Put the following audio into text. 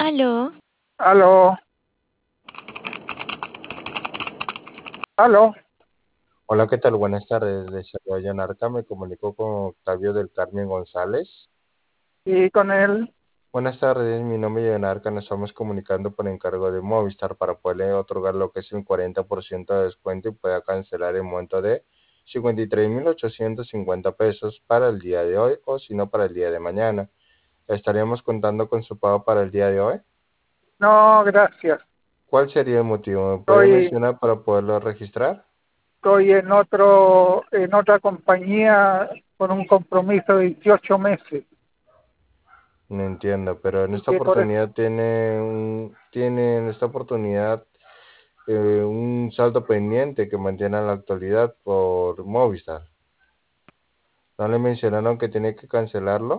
Aló, Aló, aló. Hola, ¿qué tal? Buenas tardes. De Desarrollo Narca, me comunico con Octavio del Carmen González. Y con él, Buenas tardes, mi nombre es Narca, nos estamos comunicando por encargo de Movistar para poderle otorgar lo que es un 40% de descuento y pueda cancelar el monto de 53.850 pesos para el día de hoy o si no para el día de mañana. ¿Estaríamos contando con su pago para el día de hoy? no, gracias. ¿Cuál sería el motivo? ¿Me puede Estoy, mencionar para poderlo registrar? estoy en otra compañía con un compromiso de 18 meses. No entiendo, pero en Y esta que por eso, oportunidad tiene en esta oportunidad un saldo pendiente que mantiene en la actualidad por Movistar. ¿No le mencionaron que tiene que cancelarlo?